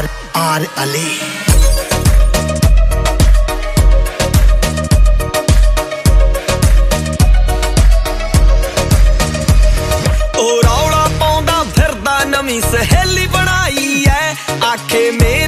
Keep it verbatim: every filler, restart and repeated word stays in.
Are Ali. ओ रौला पाउंदा फिरदा नवीं सहेली बनाई है, आखे मेरी